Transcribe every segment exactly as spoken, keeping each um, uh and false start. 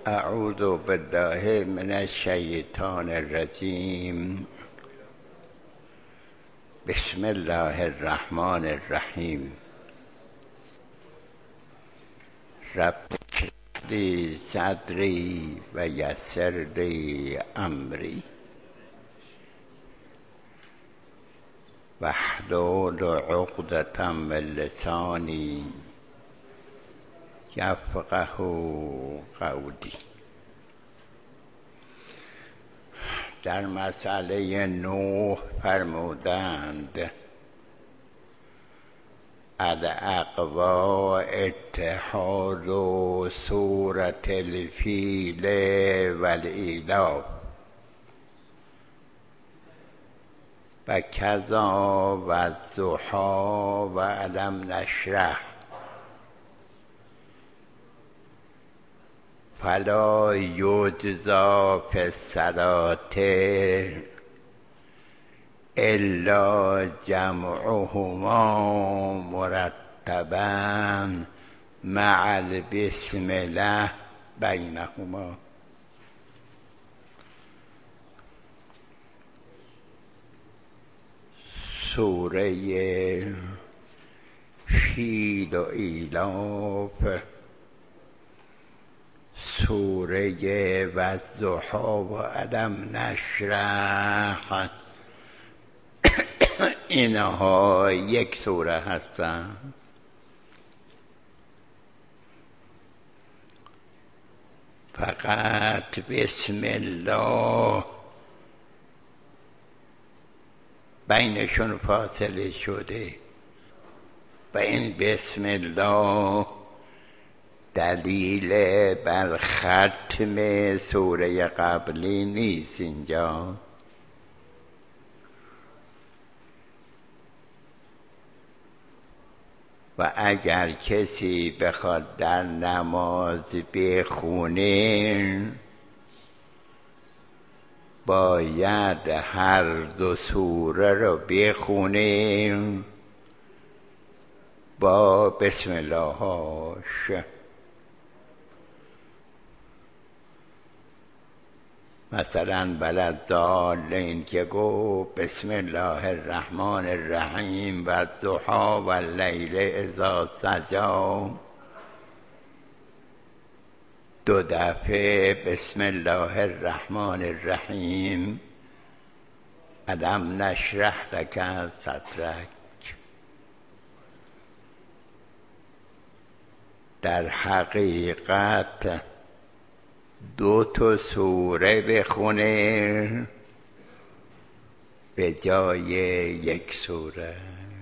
اعوذ بالله من الشیطان الرجیم. بسم الله الرحمن الرحیم. رب اشرح لی صدری و یسر لی امری واحلل عقدة من لسانی یفقه قولی. در مسئله نوح فرمودند الاقوا اتحاد صورت الفیل والایلاف و کذا و الضحی و الم نشرح فلا یجزا فی الصلاة الا جمعهما مرتبا مع البسم الله بینهما. سوره فیل و ایلاف، سوره والضحی و الم نشرح، اینها یک سوره هستند. فقط بسم الله بینشون فاصله شده و این بسم الله دلیل بر ختم سوره قبلی نیست. اینجا و اگر کسی بخواد در نماز بخونه باید هر دو سوره رو بخونه با بسم الله هاش. مثلا بلدالین که گو بسم الله الرحمن الرحیم و الضحی و اللیل اذا سجی، دو دفعه بسم الله الرحمن الرحیم الم نشرح لک صدرک. در حقیقت دو تا سوره بخونه به جای یک سوره.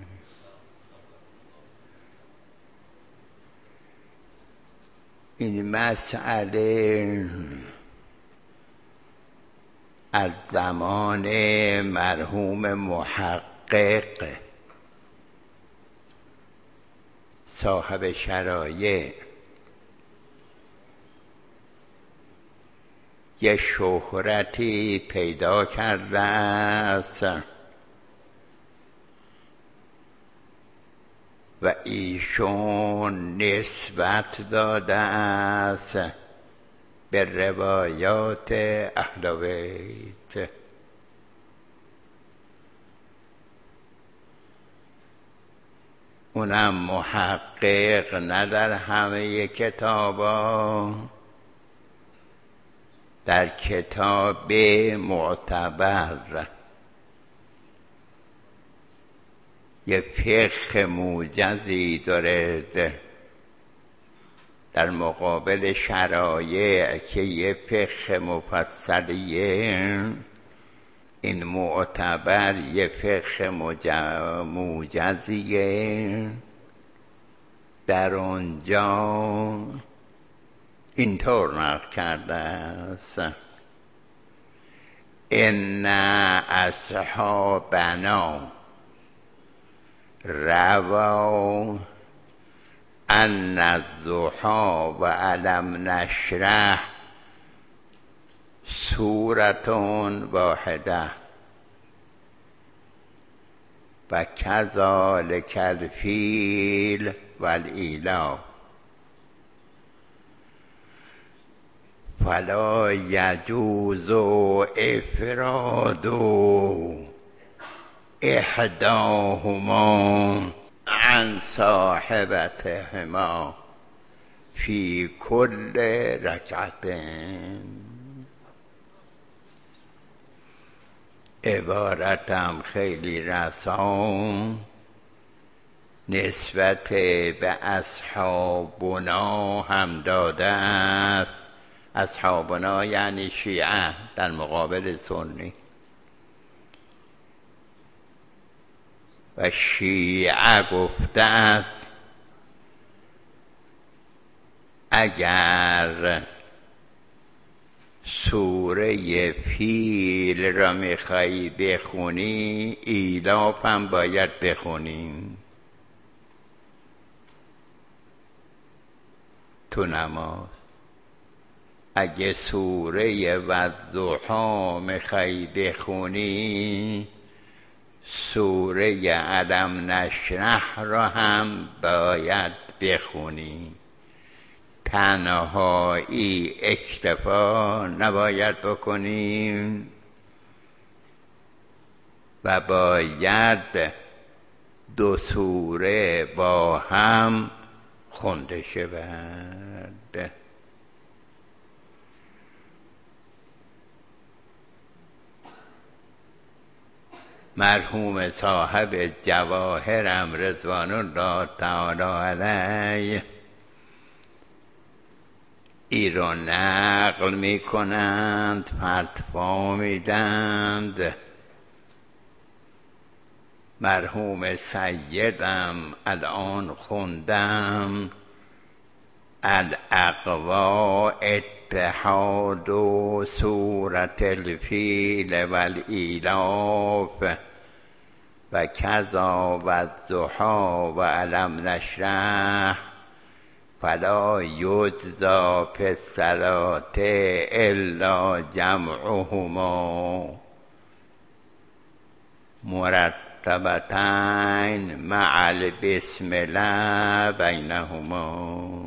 این مسئله از زمان مرحوم محقق صاحب شرایع یه شهرتی پیدا کرده است و ایشون نسبت داده است به روایات اهل بیت. اونم محقق نه در همه کتابا، در کتاب معتبر یه فقه موجزی دارد در مقابل شرایع که یه فقه مفصلیه. این معتبر یه فقه موجزیه. در اونجا اینطور نقل کرده است ان اصحابنا روا ان الضحی و الم نشرح سورة واحده و کذالک الفیل والایلاف فلا یجوز افراد احداهما عن صاحبتهما فی کل رکعت. عبارتم خیلی رسام نسبت به اصحابنا هم داده است. اصحابنا یعنی شیعه در مقابل سنی. و شیعه گفته است اگر سوره فیل را میخوایی بخونی ایلاف هم باید بخونیم تو نماز. اگه سوره والضحی میخوایی بخونی سوره الم نشرح را هم باید بخونی. تنهایی اکتفا نباید بکنیم و باید دو سوره با هم خونده شود. مرحوم صاحب جواهرم رضوان الله تعالی علیه ای را نقل می کنند، فتوا میدند. مرحوم سیدم الان خوندم الاقوا اتحاد و سورة الفیل و الایلاف و کذا و الضحی و الم نشرح فلا یجزا فی الصلاة الا جمعهما مرتبتین مع البسم الله بینهما.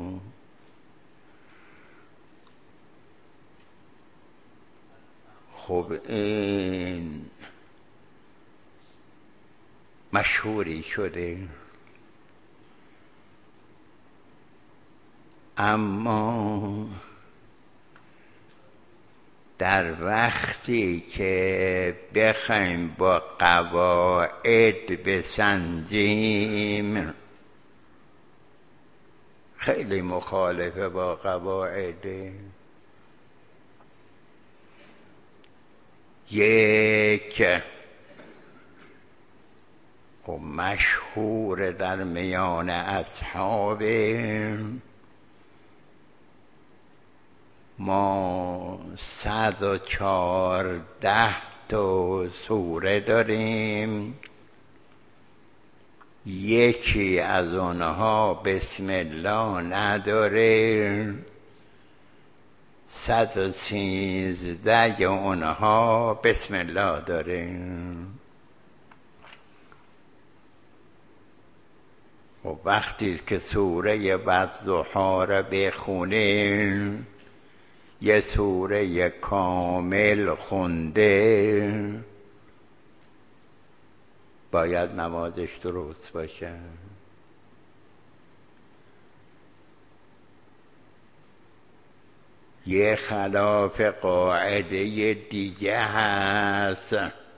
خب این مشهوری شده، اما در وقتی که بخوایم با قواعد بسنجیم خیلی مخالفه با قواعد. یک و مشهور در میان اصحاب ما صد و چارده تا سوره داریم، یکی از آنها بسم الله نداره، صد و سیزده اونها بسم الله داره. و وقتی که سوره والضحی را بخونیم یه سوره کامل خونده باید نمازش درست باشه. یه خلاف قاعده دیگه هست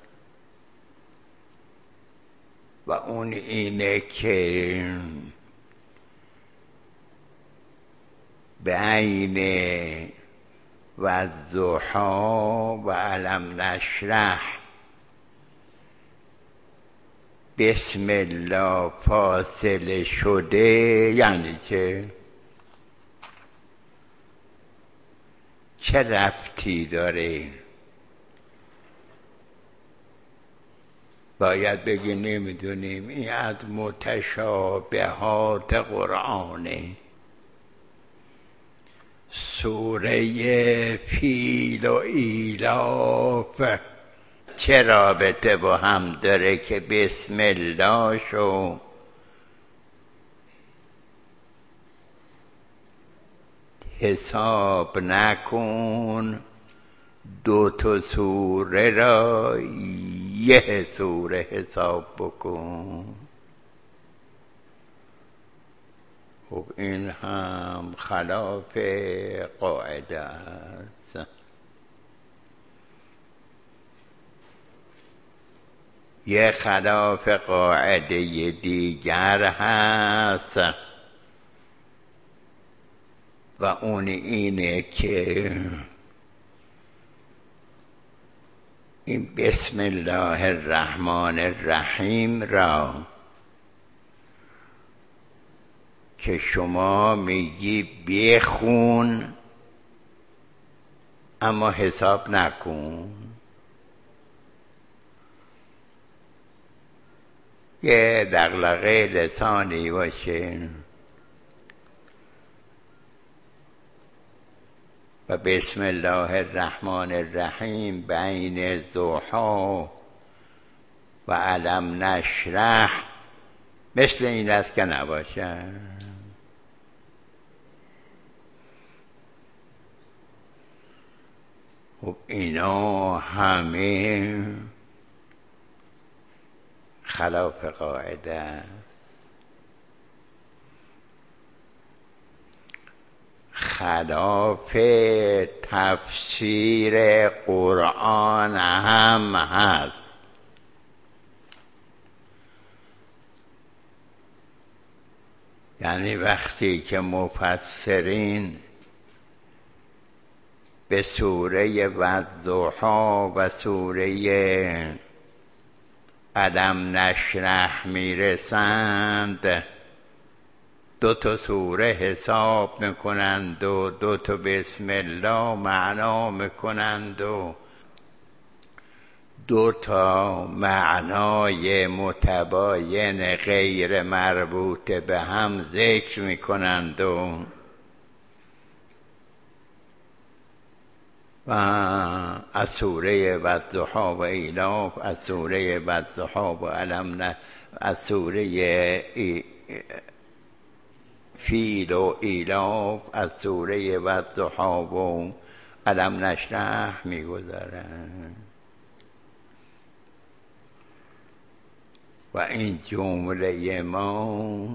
و اون اینه که بین والضحی و الم نشرح بسم الله فاصله شده. یعنی چه؟ چه ربطی داره؟ باید بگی نمیدونیم، این از متشابهات قرآنه. سوره فیل و ایلاف چه رابطه با هم داره که بسم الله شو حساب نکن دو تا سوره را یه سوره حساب بکن. خب این هم خلاف قاعده است. یه خلاف قاعده دیگر هست و اون اینه که این بسم الله الرحمن الرحیم را که شما میگی بخون اما حساب نکن، یه دغدغه لسانی باشه و بسم الله الرحمن الرحیم بین ضحی و الم نشرح مثل این است که نباشه. خب اینا همه خلاف قاعده است، خلاف تفسیر قرآن هم هست. یعنی وقتی که مفسرین به سوره والضحی و سوره الم نشرح میرسند دو تا سوره حساب میکنند و دو تا بسم الله معنا میکنند و دو تا معنای متباین غیر مربوط به هم ذکر میکنند و و از سوره والضحی و ایلاف، از سوره والضحی و الم نه، از سوره ای فیل و ایلاف، از سوره والضحی و الم نشرح میگذارند و این جمله ما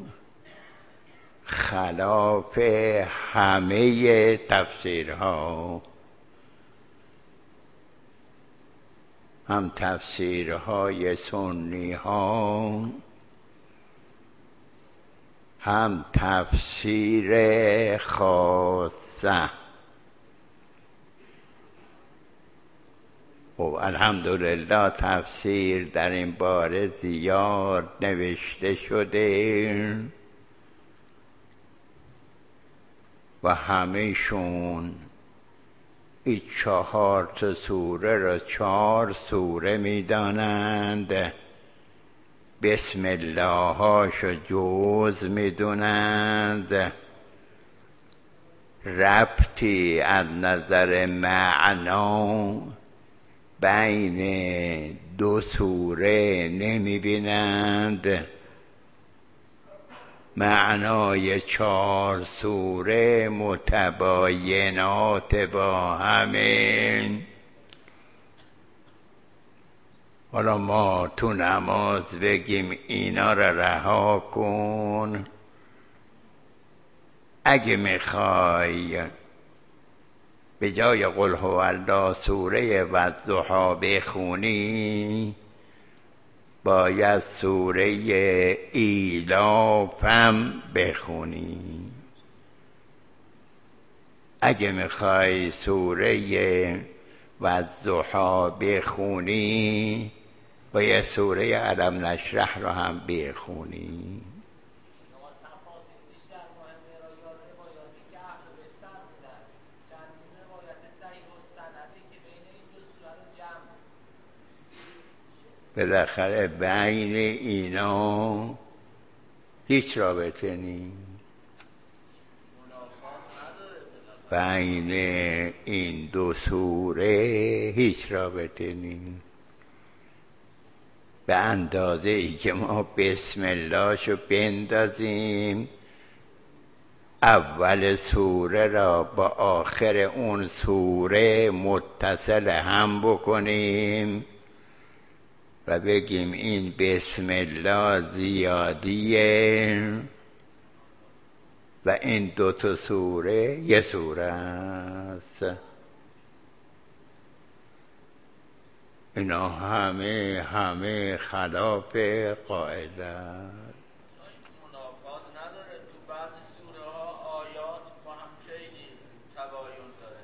خلاف همه تفسیرها، هم تفسیرهای سنی ها هم تفسیر خاصه. خب الحمدلله تفسیر در این باره زیاد نوشته شده و همه‌شون این چهار تا سوره را چهار سوره میدانند، بسم الله هاشو جز میدونند، ربطی از نظر معنا بین دو سوره نمیبینند، معنای چهار سوره متباینات با همین. حالا ما تو نماز بگیم اینا را رها کن، اگه میخوای به جای قل هو الله سوره والضحی بخونی باید سوره ایلاف هم بخونی، اگه میخوای سوره والضحی بخونی باید سوره الم نشرح را هم بخونی. بالاخره بین اینا هیچ رابطه نیست، بین این دو سوره هیچ رابطه نیست. به اندازه ای که ما بسم الله شو بندازیم اول سوره را با آخر اون سوره متصل هم بکنیم و بگیم این بسم الله زیادیه و این دو تا سوره یه سوره است. اینا همه همه خلاف قاعده است. منافات نداره. تو بعضی سوره ها آیات با هم خیلی تباین داره.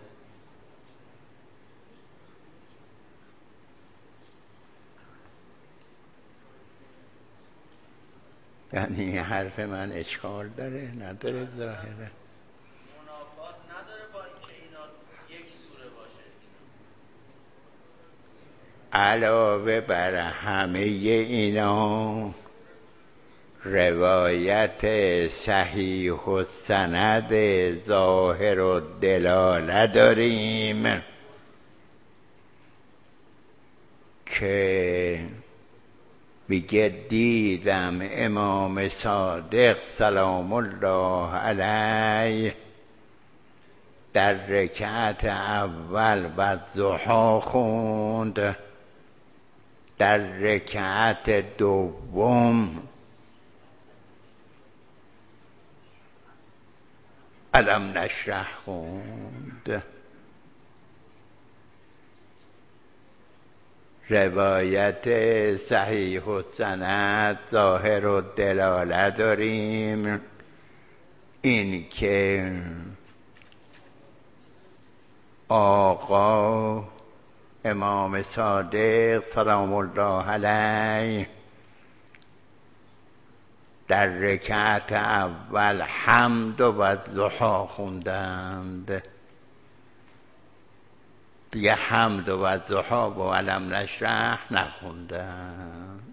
یعنی حرف من اشکال داره نداره ظاهره؟ منافات نداره با اینکه اینا یک سوره باشه. علاوه بر همه اینا روایت صحیح و سند ظاهر و دلاله داریم که میگه دیدم امام صادق سلام الله علیه در رکعت اول و ضحی خوند، در رکعت دوم الم نشرح خوند. روایت صحیح و سند ظاهر و دلاله داریم این که آقا امام صادق سلام الله علیه در رکعت اول حمد و ضحی خوندند، دیگه حمد و ضحی و الم نشرح نخوندند.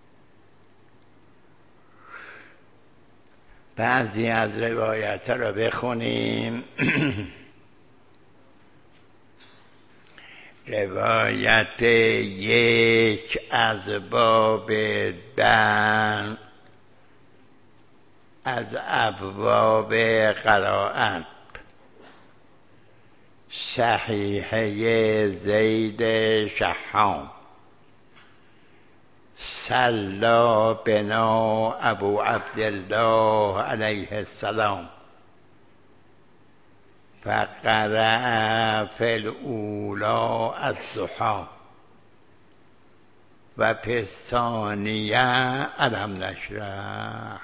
بعضی از روایت را بخونیم. روایت یک از باب ده از ابواب قرائت، صحیحه زید شحام صلی بنا ابو عبدالله علیه السلام فقرأ فی الاولی الضحی و فی الثانیه الم نشرح.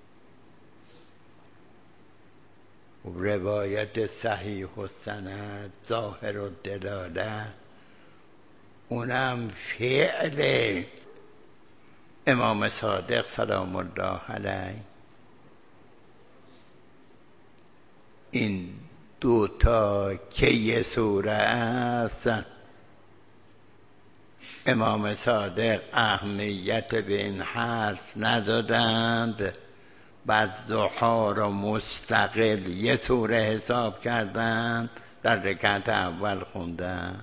روایت صحیح و سند ظاهر و دلاله اونم فعل امام صادق سلام الله علیه. این دوتا که یه سوره است، امام صادق اهمیت به این حرف ندادند، بعد ضحی را مستقل یه سوره حساب کردند، در رکعت اول خوندن.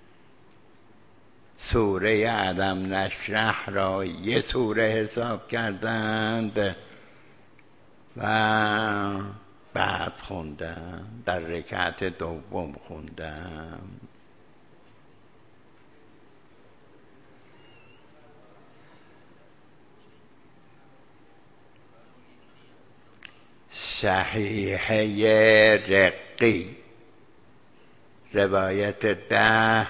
سوره الم نشرح را یه سوره حساب کردند و بعد خوندن، در رکعت دوم خوندن. صحیحه رقی روایت ده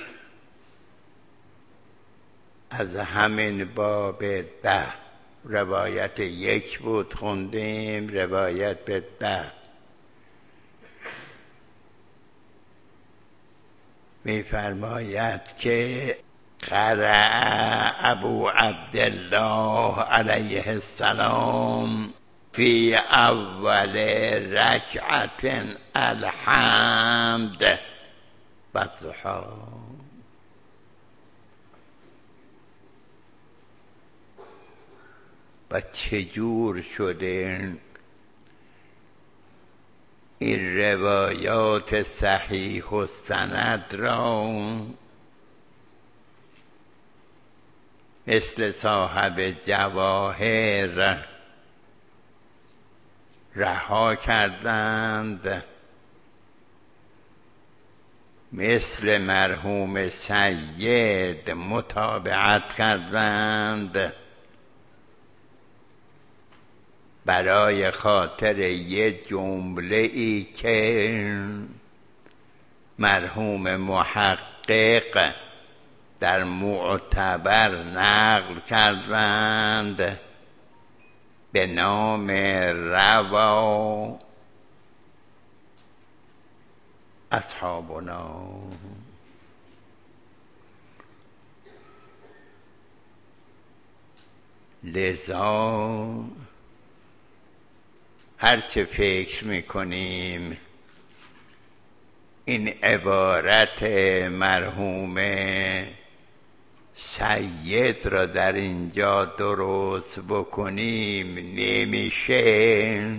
از همین باب ده، روایت یک بود خوندیم، روایت به ده می‌فرماید که قرأ ابو عبدالله علیه السلام فی اول رکعت الحمد و ضحی. و چجور شده این روایات صحیح و سند را مثل صاحب جواهر رها کردند، مثل مرحوم سید متابعت کردند برای خاطر یه جمله ای که مرحوم محقق در معتبر نقل کردند به نام روا اصحابنا. لذا هرچه فکر میکنیم این عبارت مرحوم سید را در اینجا درست بکنیم نمیشه.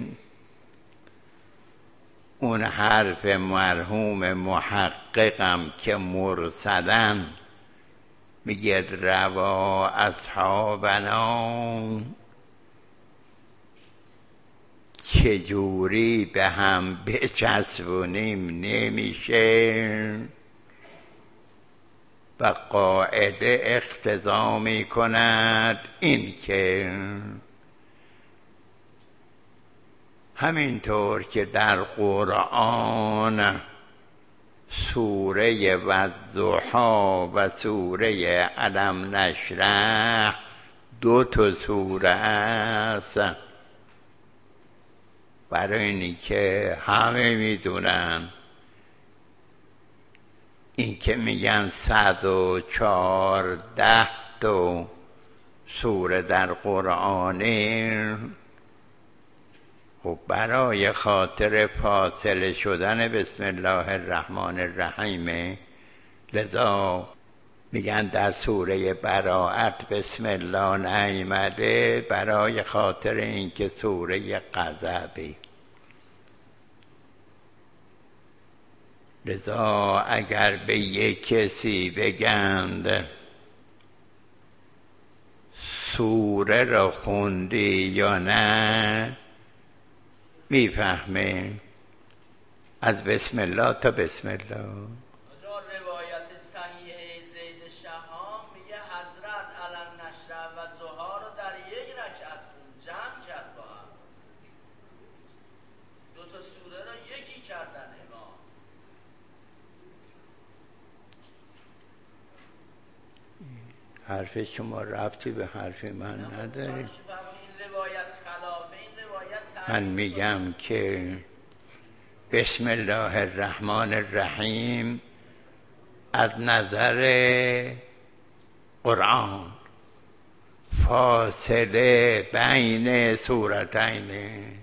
اون حرف مرحوم محققم که مرسلن میگه روا اصحابنا، چجوری به هم بچسبونیم نمیشه و قاعده اقتضا می کند این که همینطور که در قرآن سوره والضحی و سوره الم نشرح دو تا سوره است، برای اینی که همه میدونن این که میگن صد و چهارده تا سوره در قرآنه، خب برای خاطر فاصله شدن بسم الله الرحمن الرحیم، لذا میگن در سوره براءت بسم الله نیامده برای خاطر اینکه سوره غضبه. لذا اگر به یک کسی بگند سوره را خوندی یا نه، میفهمه از بسم الله تا بسم الله. روایت صحیح زید شهام میگه حضرت الم نشرح و ضحی رو در یک رکعت خون جمع کرد با هم، دو تا سوره رو یکی کردن امام. حرف شما ربطی به حرف من نداره. این روایت خلافه این روایت. من میگم که بسم الله الرحمن الرحیم از نظر قرآن فاصله بین سورتین،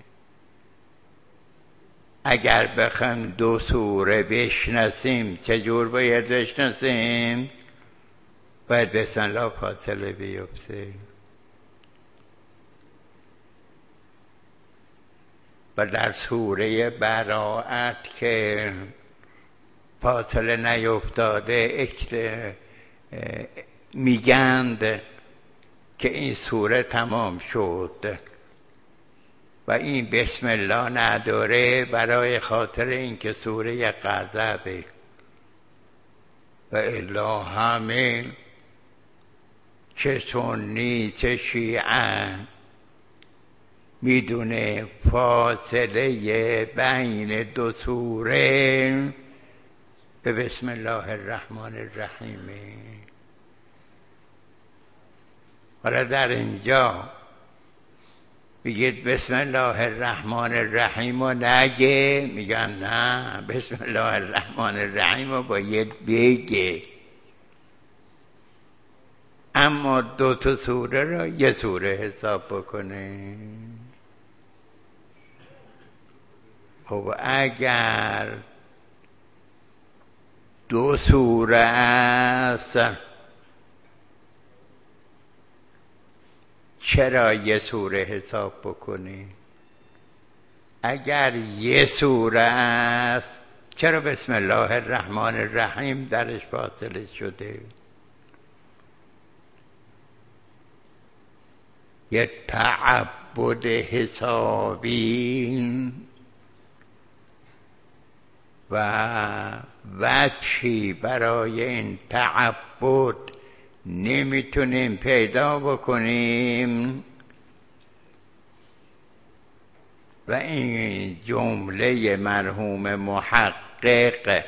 اگر بخوایم دو سوره بشناسیم چجور باید بشناسیم؟ باید بسم الله فاصله بیفته و در سوره براءت که فاصله نیفتاده میگند که این سوره تمام شد و این بسم الله نداره برای خاطر اینکه سوره غضبه و الا همه چه سنی چه شیعه میدونه فاصله بین دو سوره به بسم الله الرحمن الرحیم. حالا در اینجا بگید بسم الله الرحمن الرحیم و نگه، میگن نه بسم الله الرحمن الرحیم و باید بگه، اما دو تا سوره را یه سوره حساب بکنه. خب اگر دو سوره است چرا یه سوره حساب بکنی؟ اگر یه سوره است چرا بسم الله الرحمن الرحیم درش فاصله شده؟ یه تعبد حسابی و وجهی برای این تعبد نمیتونیم پیدا بکنیم و این جمله مرحوم محقق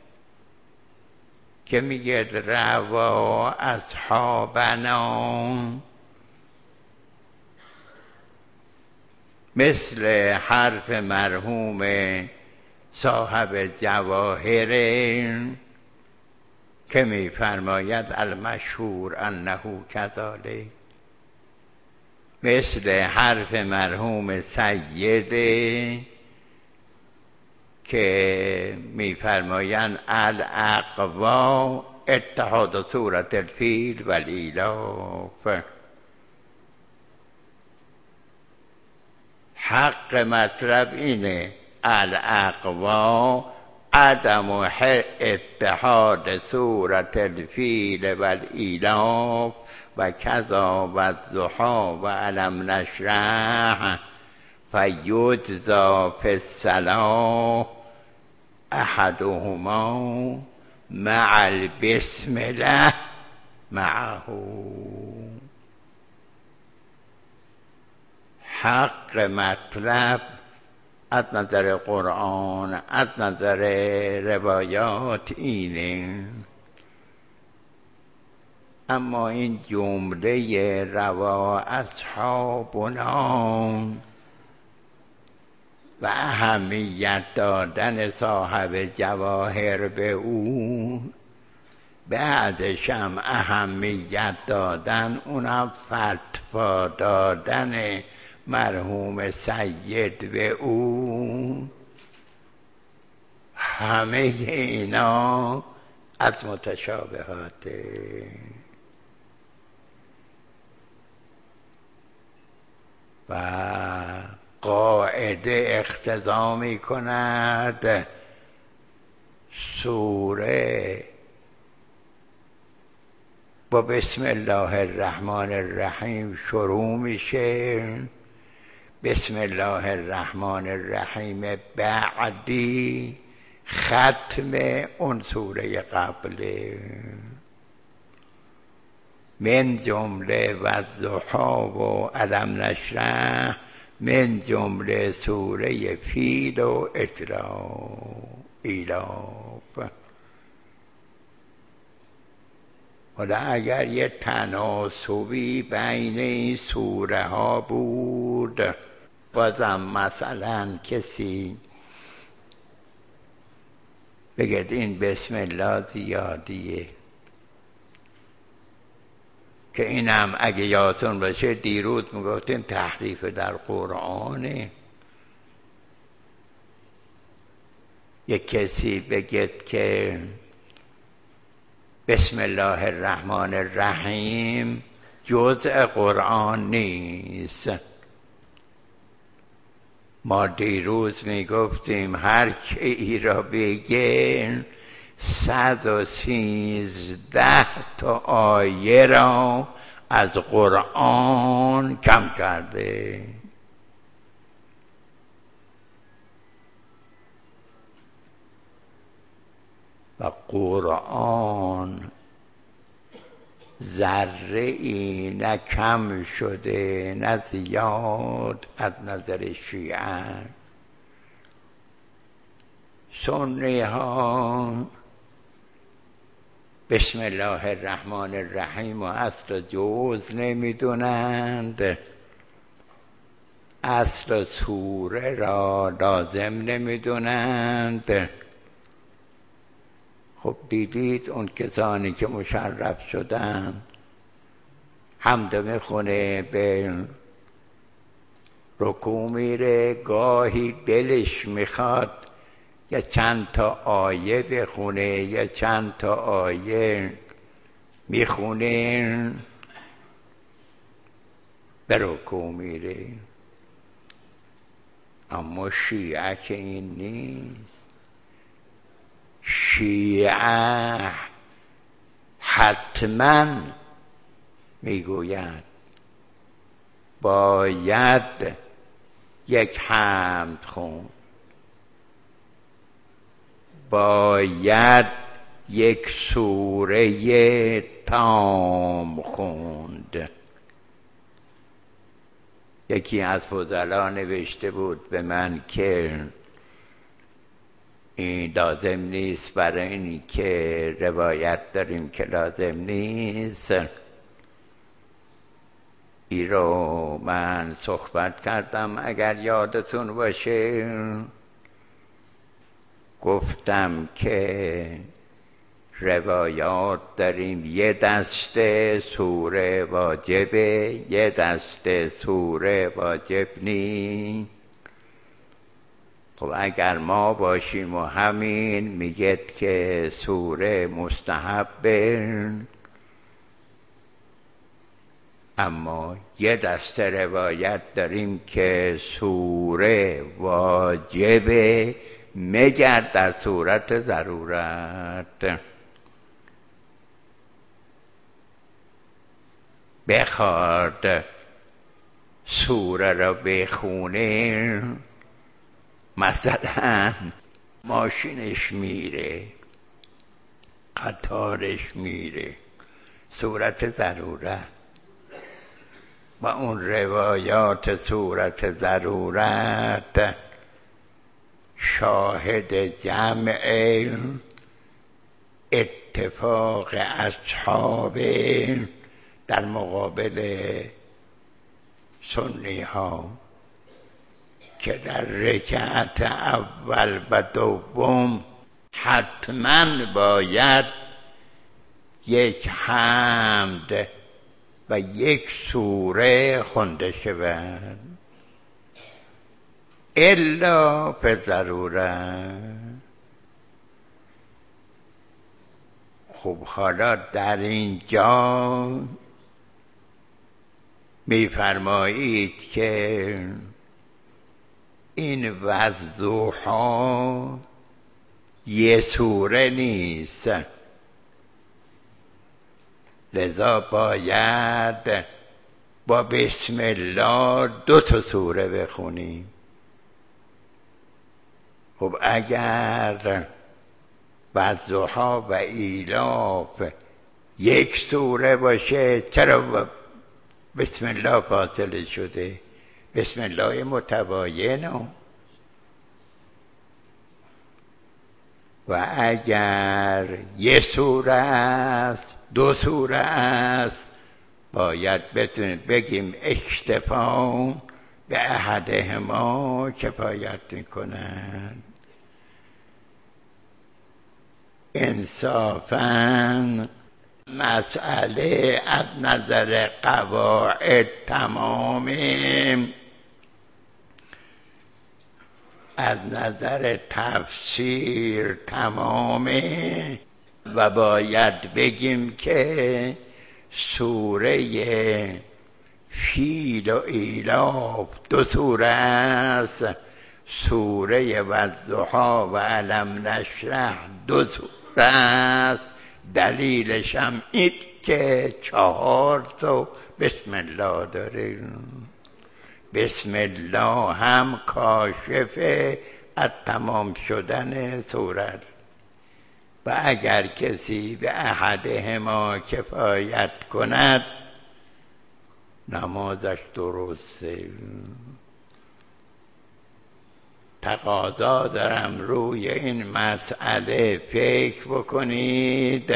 که میگه روا اصحابنا مثل حرف مرحوم صاحب جواهر که میفرماید المشهور انه کذالک، مثل حرف مرحوم سیده که میفرمایند الاقوا اتحاد صورت الفیل و الایلاف. حق مطلب اینه الاقوا عدم اتحاد صورت الفیل و الایلاف و کذا و الضحی و علم نشرح فیجزا فی الصلاة احدهما مع البسم الله معه. حق مطلب از نظر قرآن، از نظر روایات اینه. اما این جمله روا اصحابنا و اهمیت دادن صاحب جواهر به او، بعدش هم اهمیت دادن، اونم فتوا دادن مرحوم سید به او، همه اینا از متشابهاته. و قاعده اقتضا می کند سوره با بسم الله الرحمن الرحیم شروع میشه، بسم الله الرحمن الرحیم بعدی ختم اون سوره قبله. من جمله و الضحی و علم نشرح من جمله سوره فیل و ایلاف. حالا اگر یه تناسبی بین این سوره ها بود، بازم مثلا کسی بگید این بسم الله زیادیه، که اینم اگه یادتون باشه دیروز میگفتیم تحریف در قرآنه. یک کسی بگید که بسم الله الرحمن الرحیم جزء قرآن نیست. ما دیروز میگفتیم هر که ای را بگه صد و سیزده تا آیه را از قرآن کم کرده. و قرآن ذره ای نه کم شده نه زیاد از نظر شیعه. سنی ها بسم الله الرحمن الرحیم و اصل جز نمیدونند، اصل سوره را لازم نمیدونند. خب دیدید اون کسانی که مشرف شدن حمد میخونه به رکوع میره، گاهی دلش میخواد یا چند تا آیه بخونه یا چند تا آیه میخونه به رکوع میره. اما شیعه که این نیست. شیعه حتما میگوید باید یک حمد خوند، باید یک سوره تام خوند. یکی از فضلا نوشته بود به من که این لازم نیست، برای این که روایت داریم که لازم نیست. این رو من صحبت کردم اگر یادتون باشه، گفتم که روایات داریم یه دسته سوره واجبه، یه دسته سوره واجب نی. خب اگر ما باشیم و همین میگید که سوره مستحبه، اما یه دسته روایت داریم که سوره واجبه مگر در صورت ضرورت. بخواد سوره را بخونه، مثلا ماشینش میره، قطارش میره، صورت ضرورت و اون روایات صورت ضرورت شاهد جمع اتفاق اصحاب در مقابل سنی ها که در رکعت اول و دوم حتما باید یک حمد و یک سوره خونده شود الا به ضرورت. خب حالا در اینجا میفرمایید که این والضحی یه سوره نیست، لذا باید با بسم الله دو تا سوره بخونیم. خب اگر والضحی و ایلاف یک سوره باشه چرا بسم الله فاصله شده؟ بسم الله متباینه. و اگر یه سوره است دو سوره است باید بتونیم بگیم اکتفا به احدهما کفایت میکنند. انصافاً مسئله از نظر قواعد تمامه، از نظر تفسیر تمامه و باید بگیم که سوره فیل و ایلاف دو سوره است، سوره والضحی و الم نشرح دو سوره است. دلیلش هم این که چهار تا بسم الله داره. بسم الله هم کاشف از تمام شدن سورت و اگر کسی به احدهما کفایت کند نمازش درسته. تقاضا دارم روی این مسئله فکر بکنید،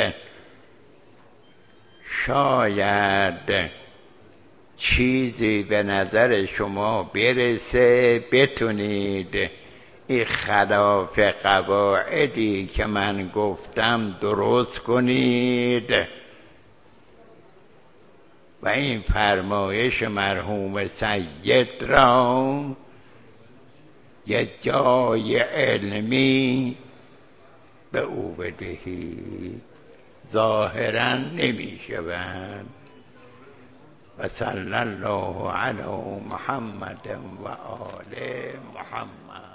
شاید چیزی به نظر شما برسه بتونید این خلاف قواعدی که من گفتم درست کنید و این فرمایش مرحوم سید را یه جای علمی به او بدهید. ظاهراً نمی شود. و صلی الله علی محمد و آل محمد.